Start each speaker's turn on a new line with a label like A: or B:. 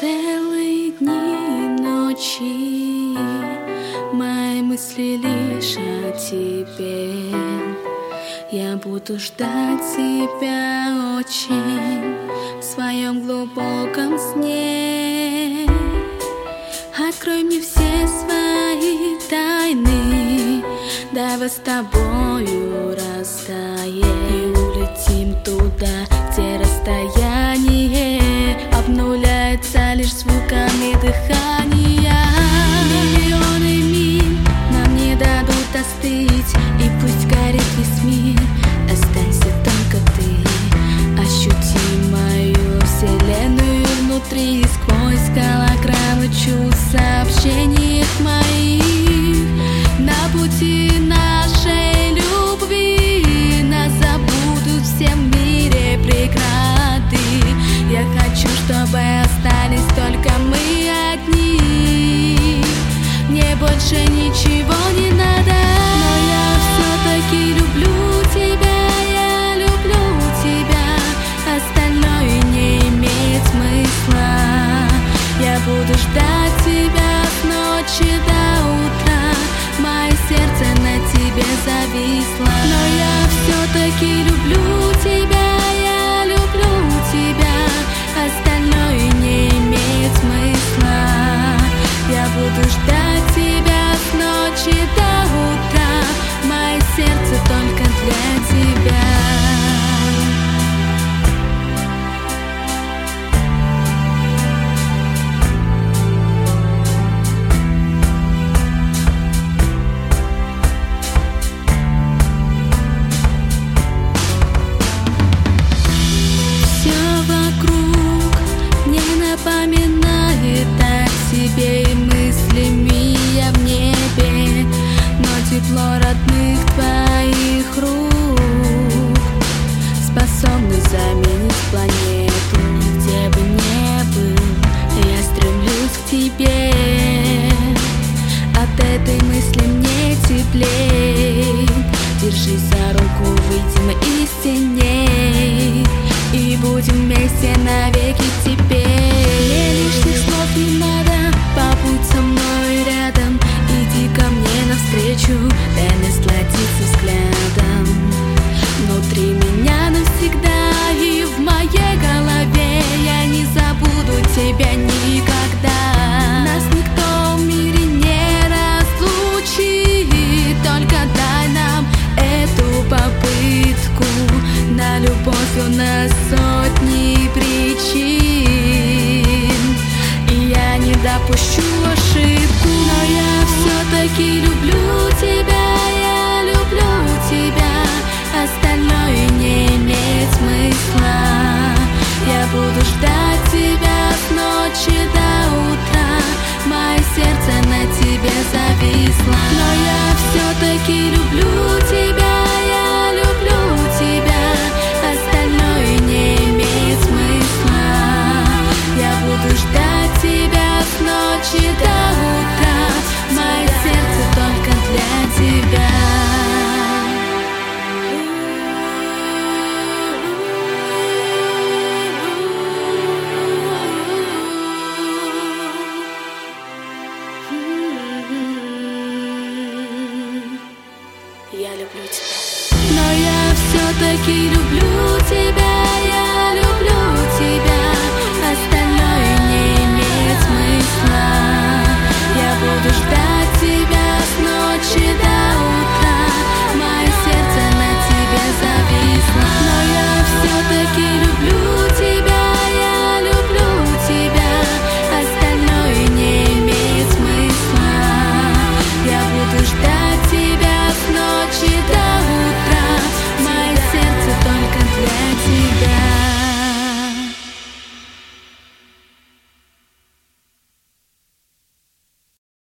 A: Целые дни и ночи мои мысли лишь о тебе. Я буду ждать тебя очень в своем глубоком сне. Открой мне все свои тайны, давай с тобою растаем и улетим туда, где расстояние обнуляется лишь звуками дыхания. Миллионы миль нам не дадут остыть, и пусть горит весь мир, останься только ты. Ощути мою вселенную внутри, сквозь голограммы чувств в сообщениях моих. На пути нашей любви нас забудут все в мире преграды. Я хочу, чтобы остались только мы одни. Мне больше ничего не надо. Но я все-таки люблю тебя, я люблю тебя. Остальное не имеет смысла. Я буду ждать тебя с ночи до утра. Мое сердце на тебе зависло. Но я все-таки люблю тебя, я люблю тебя. Остальное не имеет смысла. Я буду ждать тебя с ночи до утра. Мое сердце только для тебя. Напоминает о себе, и мыслями я в небе, но тепло родных твоих рук способно заменить планету. Где бы ни был, я стремлюсь к тебе. От этой мысли мне теплей. Держись за руку, выйдем из теней и будем вместе навеки теперь. Мне лишних слов не надо, побудь со мной рядом. Иди ко мне навстречу, дай насладиться взглядом. Внутри меня навсегда и в моей голове я не забуду тебя никогда. Нас никто в мире не разлучит, только дай нам эту попытку. На любовь у нас сотни причин, и я не допущу ошибку. Но я все-таки люблю тебя, я люблю тебя. Остальное не имеет смысла. Я буду ждать тебя с ночи до утра. Мое сердце на тебе зависло. Но я все-таки люблю